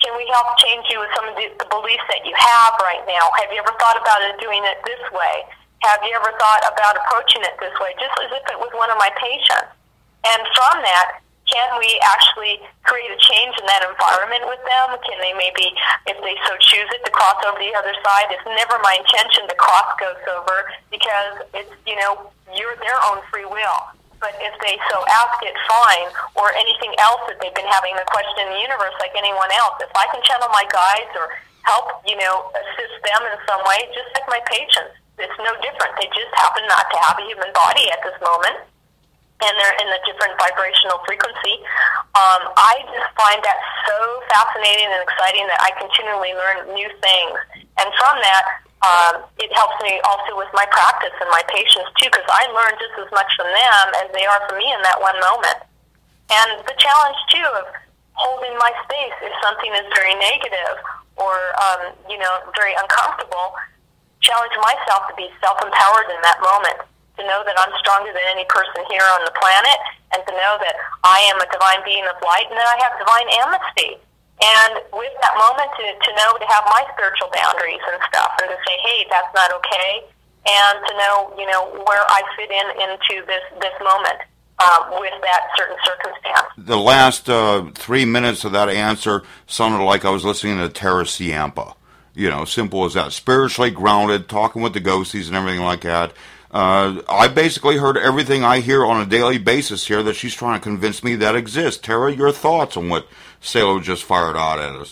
can we help change you with some of the beliefs that you have right now? Have you ever thought about doing it this way? Have you ever thought about approaching it this way, just as if it was one of my patients? And from that, can we actually create a change in that environment with them? Can they maybe, if they so choose it, to cross over to the other side? It's never my intention to cross ghosts over, because it's, you're their own free will. But if they so ask it, fine, or anything else that they've been having a question in the universe like anyone else. If I can channel my guides or help, assist them in some way, just like my patients, it's no different. They just happen not to have a human body at this moment, and they're in a different vibrational frequency. I just find that so fascinating and exciting that I continually learn new things. And from that, it helps me also with my practice and my patients, too, because I learn just as much from them as they are from me in that one moment. And the challenge, too, of holding my space if something is very negative or, very uncomfortable, challenge myself to be self-empowered in that moment, to know that I'm stronger than any person here on the planet, and to know that I am a divine being of light and that I have divine amnesty. And with that moment, to know to have my spiritual boundaries and stuff, and to say, hey, that's not okay, and to know, where I fit into this moment with that certain circumstance. The last 3 minutes of that answer sounded like I was listening to Terra Ciampa. Simple as that. Spiritually grounded, talking with the ghosties and everything like that. I basically heard everything I hear on a daily basis here that she's trying to convince me that exists. Tara, your thoughts on what Salo just fired out at us?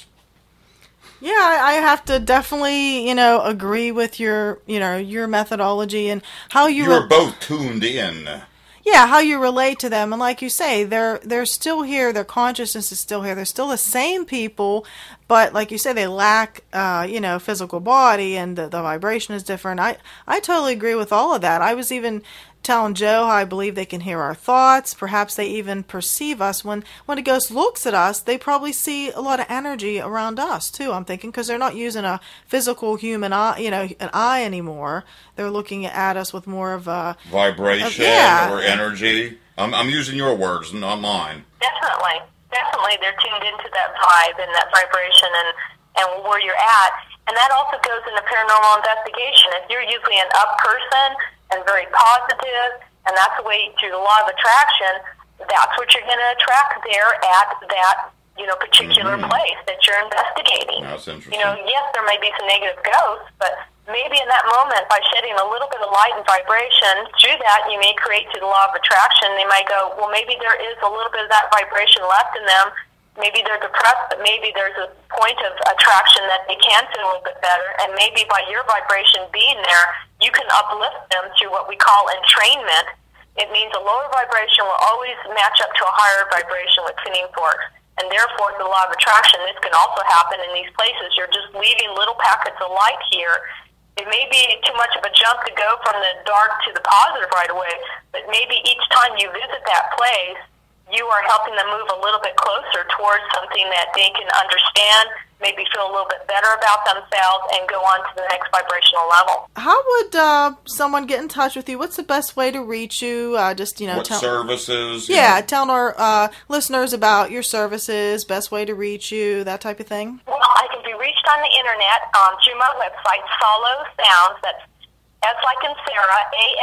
Yeah, I have to definitely, agree with your methodology and how you're both tuned in. Yeah, how you relate to them. And like you say, they're still here. Their consciousness is still here. They're still the same people, but like you say, they lack, physical body, and the vibration is different. I totally agree with all of that. I was even telling Joe how I believe they can hear our thoughts. Perhaps they even perceive us. When a ghost looks at us, they probably see a lot of energy around us too, I'm thinking, because they're not using a physical human eye, an eye anymore. They're looking at us with more of a vibration or energy. I'm using your words, not mine. Definitely, they're tuned into that vibe and that vibration and where you're at. And that also goes into paranormal investigation. If you're usually an up person and very positive, and that's the way through the law of attraction, that's what you're going to attract there at that particular place that you're investigating. That's interesting. Yes, there may be some negative ghosts, but maybe in that moment, by shedding a little bit of light and vibration, through that you may create through the law of attraction. They might go, well, maybe there is a little bit of that vibration left in them. Maybe they're depressed, but maybe there's a point of attraction that they can feel a little bit better. And maybe by your vibration being there, you can uplift them through what we call entrainment. It means a lower vibration will always match up to a higher vibration with tuning forks. And therefore, the law of attraction, this can also happen in these places. You're just leaving little packets of light here. It may be too much of a jump to go from the dark to the positive right away, but maybe each time you visit that place, you are helping them move a little bit closer towards something that they can understand, maybe feel a little bit better about themselves, and go on to the next vibrational level. How would someone get in touch with you? What's the best way to reach you? What services? Yeah, tell our listeners about your services, best way to reach you, that type of thing. Well, I can be reached on the internet through my website, Salo Sounds. That's S like in Sarah,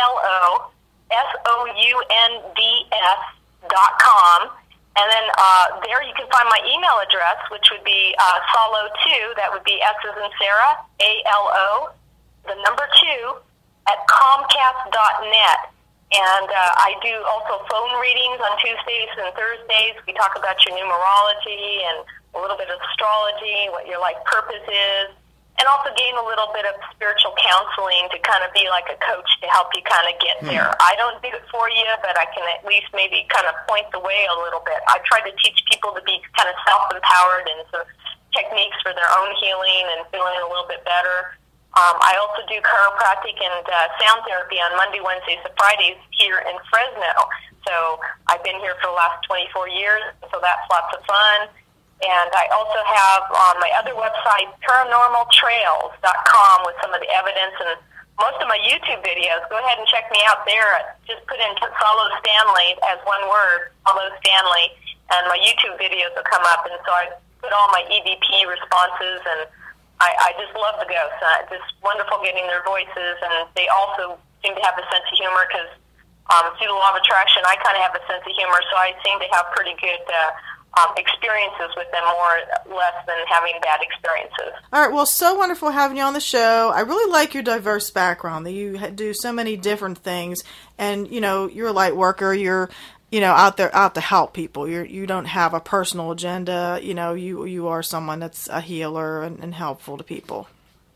ALOSOUNDS.com, and then there you can find my email address, which would be Salo2, that would be S as in Sarah, ALO, the number 2, at Comcast.net. And I do also phone readings on Tuesdays and Thursdays. We talk about your numerology and a little bit of astrology, what your life purpose is, and also gain a little bit of spiritual counseling to kind of be like a coach to help you kind of get there. I don't do it for you, but I can at least maybe kind of point the way a little bit. I try to teach people to be kind of self-empowered and some techniques for their own healing and feeling a little bit better. I also do chiropractic and sound therapy on Monday, Wednesdays, and Fridays here in Fresno. So I've been here for the last 24 years, so that's lots of fun. And I also have on my other website, paranormaltrails.com, with some of the evidence and most of my YouTube videos. Go ahead and check me out there. Just put in Salo Stanley as one word, Salo Stanley, and my YouTube videos will come up. And so I put all my EVP responses, and I just love the ghosts. Just wonderful getting their voices, and they also seem to have a sense of humor because through the law of attraction, I kind of have a sense of humor, so I seem to have pretty good experiences with them, more or less than having bad experiences. All right, well, so wonderful having you on the show. I really like your diverse background, that you do so many different things, and, you know, you're a light worker, you're, you know, out to help people. You don't have a personal agenda, you know, you are someone that's a healer and helpful to people.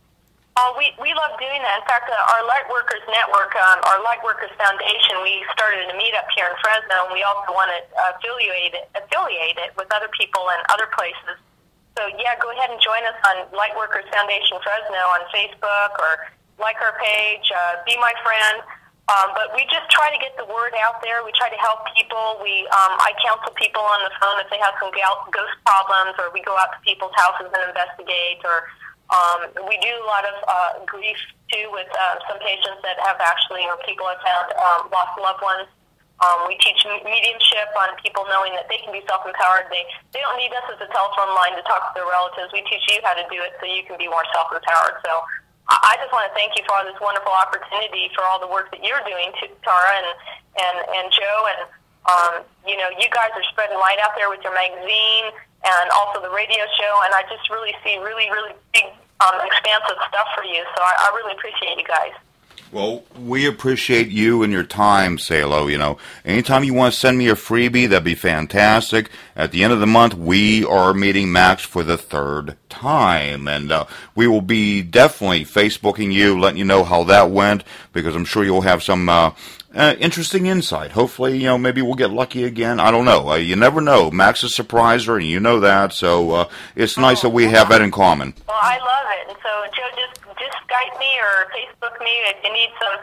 We love doing that. In fact, our Lightworkers Network, our Lightworkers Foundation, we started a meetup here in Fresno, and we also want to affiliate it with other people and other places. So, yeah, go ahead and join us on Lightworkers Foundation Fresno on Facebook, or like our page, be my friend. But we just try to get the word out there. We try to help people. I counsel people on the phone if they have some ghost problems, or we go out to people's houses and investigate, or we do a lot of grief, too, with some patients that have actually, or people have found lost loved ones. We teach mediumship on people knowing that they can be self-empowered. They don't need us as a telephone line to talk to their relatives. We teach you how to do it so you can be more self-empowered. So I just want to thank you for all this wonderful opportunity, for all the work that you're doing, Tara and Joe. And, you know, you guys are spreading light out there with your magazine and also the radio show, and I just really see really, really big, expansive stuff for you. So I really appreciate you guys. Well, we appreciate you and your time, Salo. You know, anytime you want to send me a freebie, that'd be fantastic. At the end of the month, we are meeting Max for the 3rd time, and we will be definitely Facebooking you, letting you know how that went, because I'm sure you'll have some interesting insight. Hopefully, you know, maybe we'll get lucky again. I don't know. You never know. Max is a surpriser, and you know that, so it's nice that we have that in common. Well, I love it. And so, Joe, just Skype me or Facebook me if you need some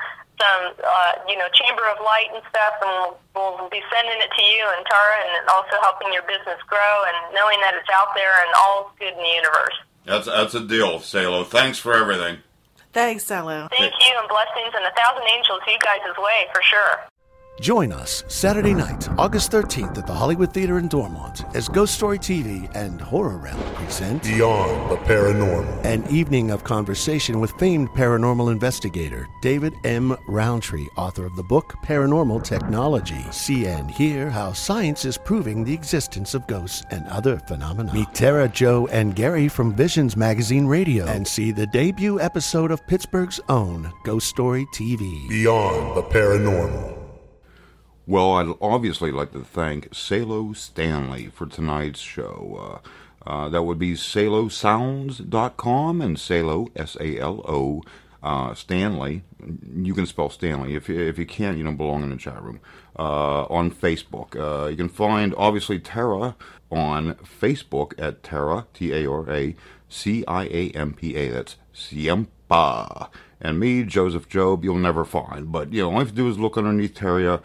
you know, Chamber of Light and stuff, and we'll be sending it to you and Tara, and also helping your business grow and knowing that it's out there and all's good in the universe. That's a deal, Salo. Thanks for everything. Thanks, Salo. Thank you, and blessings and 1,000 angels you guys' way, for sure. Join us Saturday night, August 13th at the Hollywood Theater in Dormont as Ghost Story TV and Horror Realm present Beyond the Paranormal, an evening of conversation with famed paranormal investigator David M. Roundtree, author of the book Paranormal Technology. See and hear how science is proving the existence of ghosts and other phenomena. Meet Tara, Joe, and Gary from Visions Magazine Radio, and see the debut episode of Pittsburgh's own Ghost Story TV. Beyond the Paranormal. Well, I'd obviously like to thank Salo Stanley for tonight's show. That would be salosounds.com, and Salo, S-A-L-O, Stanley. You can spell Stanley. If you can't, you don't belong in the chat room. On Facebook. You can find, obviously, Tara on Facebook at Tara, T-A-R-A, C-I-A-M-P-A. That's Siempa. And me, Joseph Job, you'll never find. But, you know, all you have to do is look underneath Terria.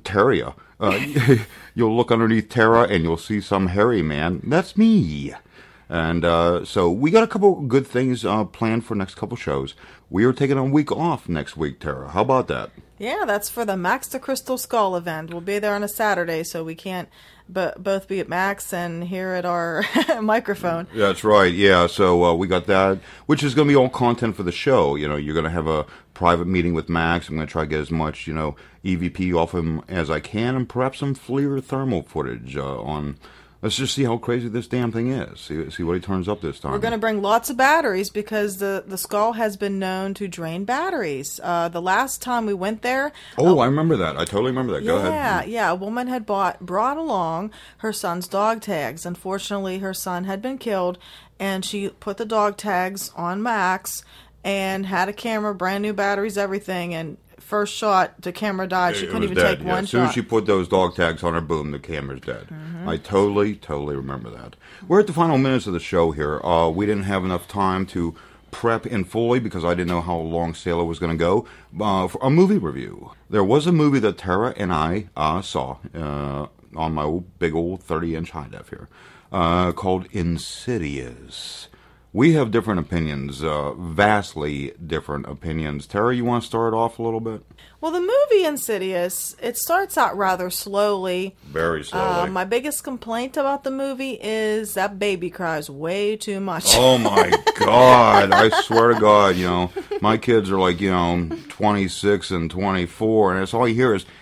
You'll look underneath Tara, and you'll see some hairy man. That's me. And so we got a couple good things planned for next couple shows. We are taking a week off next week, Tara. How about that? Yeah, that's for the Max the Crystal Skull event. We'll be there on a Saturday, so we can't both be at Max and here at our microphone. That's right, yeah. So we got that, which is going to be all content for the show. You know, you're going to have a private meeting with Max. I'm going to try to get as much, you know, EVP off him as I can, and perhaps some FLIR thermal footage on... Let's just see how crazy this damn thing is. See what he turns up this time. We're going to bring lots of batteries because the skull has been known to drain batteries. The last time we went there... Oh, I remember that. I totally remember that. Go ahead. Yeah. A woman had brought along her son's dog tags. Unfortunately, her son had been killed, and she put the dog tags on Max and had a camera, brand new batteries, everything, and... First shot, the camera died. She couldn't even take one shot. As soon as she put those dog tags on her, boom, the camera's dead. Mm-hmm. I totally remember that. We're at the final minutes of the show here. We didn't have enough time to prep in fully because I didn't know how long Salo was going to go. For a movie review. There was a movie that Tara and I saw on my big old 30-inch high def here called Insidious. We have different opinions, vastly different opinions. Tara, you want to start off a little bit? Well, the movie Insidious, it starts out rather slowly. Very slowly. My biggest complaint about the movie is that baby cries way too much. Oh my God. I swear to God, you know, my kids are like, you know, 26 and 24, and that's all you hear is,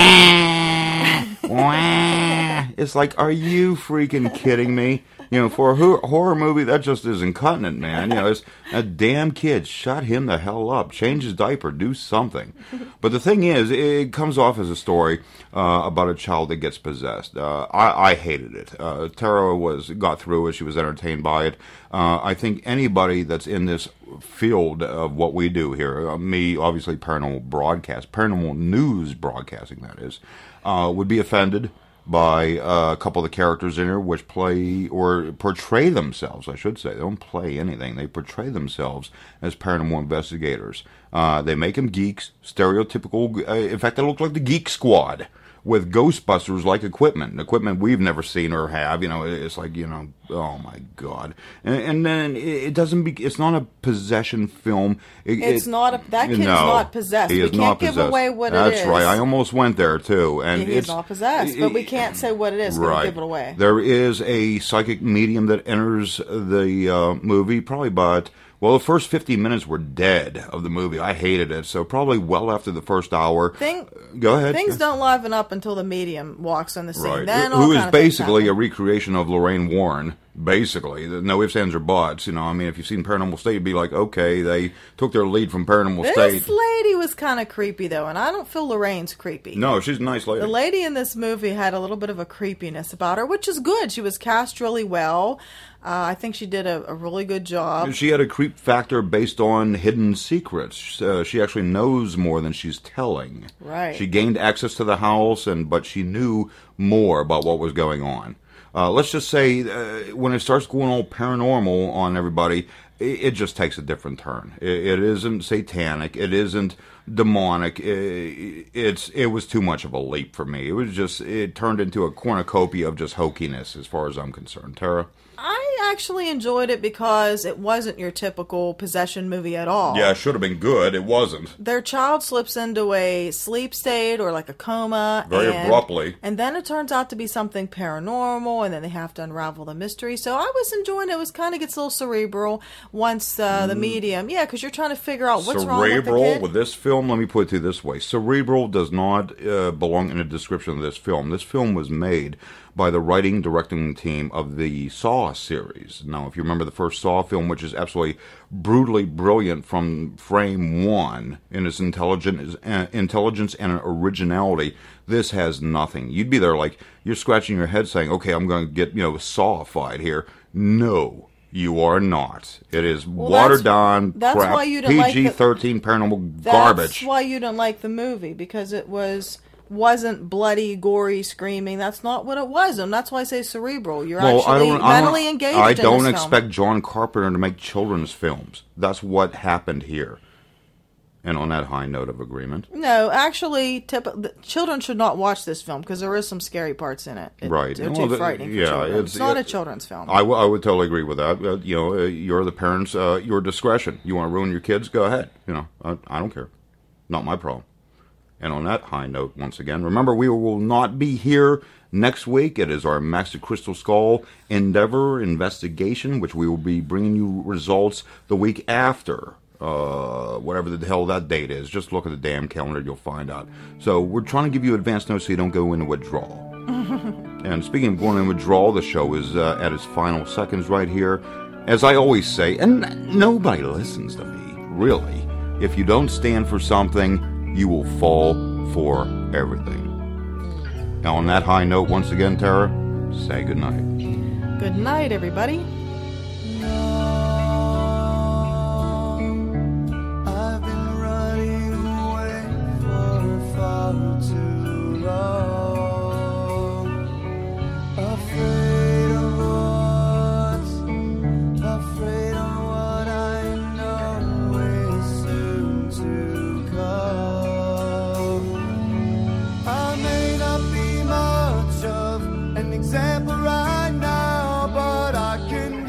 wah, wah. It's like, are you freaking kidding me? You know, for a horror movie, that just isn't cutting it, man. You know, it's a damn kid. Shut him the hell up. Change his diaper. Do something. But the thing is, it comes off as a story about a child that gets possessed. I hated it. Tara got through it. She was entertained by it. I think anybody that's in this field of what we do here, me, obviously, paranormal news broadcasting, that is, would be offended by a couple of the characters in here which play or portray themselves, I should say. They don't play anything. They portray themselves as paranormal investigators. They make them geeks, stereotypical. In fact, they look like the Geek Squad with Ghostbusters-like equipment we've never seen or have. You know, it's like, you know, oh my God. And then it's not a possession film. That kid is not possessed. We can't give away what it is. That's right. I almost went there too. And he's not possessed, but we can't say what it is. We're going to give it away. There is a psychic medium that enters the movie, probably about, well, the first 50 minutes were dead of the movie. I hated it. So probably well after the first hour. Go ahead. Things don't liven up until the medium walks on the scene. Right. Then Who is basically a recreation of Lorraine Warren. Basically, no ifs, ands, or buts. You know, I mean, if you've seen Paranormal State, you'd be like, okay, they took their lead from Paranormal State. This lady was kind of creepy, though, and I don't feel Lorraine's creepy. No, she's a nice lady. The lady in this movie had a little bit of a creepiness about her, which is good. She was cast really well. I think she did a really good job. She had a creep factor based on hidden secrets. She actually knows more than she's telling. Right. She gained access to the house, but she knew more about what was going on. Let's just say when it starts going all paranormal on everybody, it just takes a different turn. It isn't satanic. It isn't demonic. It was too much of a leap for me. It turned into a cornucopia of just hokiness as far as I'm concerned. Tara? I actually enjoyed it because it wasn't your typical possession movie at all. Yeah, it should have been good. It wasn't. Their child slips into a sleep state or like a coma. Very abruptly. And then it turns out to be something paranormal, and then they have to unravel the mystery. So I was enjoying it. It was kind of gets a little cerebral once the medium. Yeah, because you're trying to figure out what's wrong with the kid. Cerebral with this film, let me put it to you this way. Cerebral does not belong in the description of this film. This film was made by the writing, directing team of the Saw series. Now, if you remember the first Saw film, which is absolutely brutally brilliant from frame one in its intelligence and originality, this has nothing. You'd be there like, you're scratching your head saying, okay, I'm going to get, Saw-ified here. No, you are not. It is watered down crap, why you didn't PG-13 paranormal garbage. That's why you didn't like the movie, because it wasn't bloody, gory, screaming. That's not what it was, and that's why I say cerebral. You're actually mentally engaged in this film. I don't expect John Carpenter to make children's films. That's what happened here. And on that high note of agreement. No, actually, children should not watch this film because there is some scary parts in it. Right. They're too frightening for children. It's not a children's film. I would totally agree with that. You're the parents, your discretion. You want to ruin your kids? Go ahead. I don't care. Not my problem. And on that high note, once again, remember, we will not be here next week. It is our Master Crystal Skull Endeavor investigation, which we will be bringing you results the week after. Whatever the hell that date is. Just look at the damn calendar, you'll find out. So we're trying to give you advance notice so you don't go into withdrawal. And speaking of going into withdrawal, the show is at its final seconds right here. As I always say, and nobody listens to me, really. If you don't stand for something, you will fall for everything. Now, on that high note, once again, Tara, say good night. Good night, everybody. I've been running away for far too long. Afraid of what I know is soon to come. I may not be much of an example right now, but I can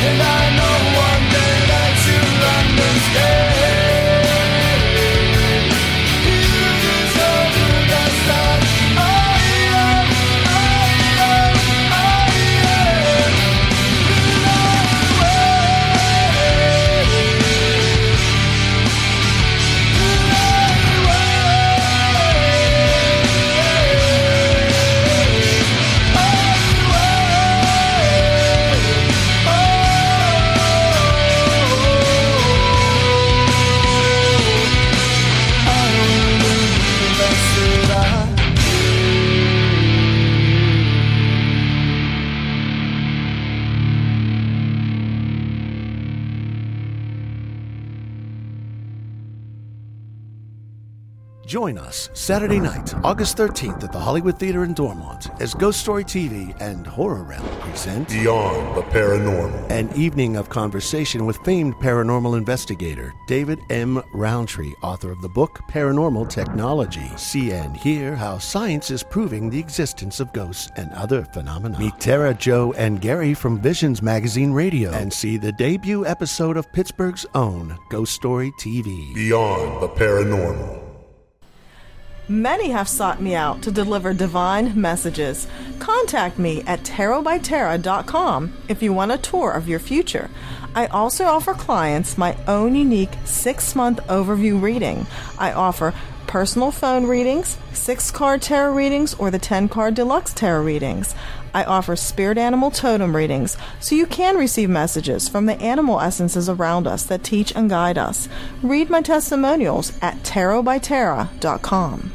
Join us Saturday night, August 13th at the Hollywood Theater in Dormont as Ghost Story TV and Horror Realm present Beyond the Paranormal, an evening of conversation with famed paranormal investigator David M. Roundtree, author of the book Paranormal Technology. See and hear how science is proving the existence of ghosts and other phenomena. Meet Tara, Joe, and Gary from Visions Magazine Radio and see the debut episode of Pittsburgh's own Ghost Story TV. Beyond the Paranormal. Many have sought me out to deliver divine messages. Contact me at tarotbytara.com if you want a tour of your future. I also offer clients my own unique 6-month overview reading. I offer personal phone readings, 6-card tarot readings, or the 10-card deluxe tarot readings. I offer spirit animal totem readings, so you can receive messages from the animal essences around us that teach and guide us. Read my testimonials at tarotbytara.com.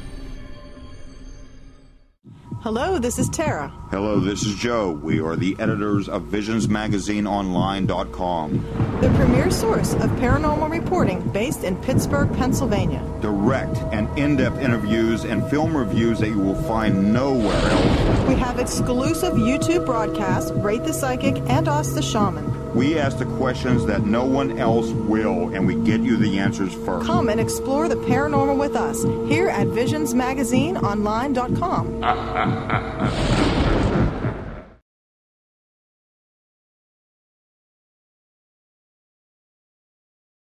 Hello, this is Tara. Hello, this is Joe. We are the editors of VisionsMagazineOnline.com. The premier source of paranormal reporting based in Pittsburgh, Pennsylvania. Direct and in-depth interviews and film reviews that you will find nowhere else. We have exclusive YouTube broadcasts, Rate the Psychic and Ask the Shaman. We ask the questions that no one else will, and we get you the answers first. Come and explore the paranormal with us here at VisionsMagazineOnline.com.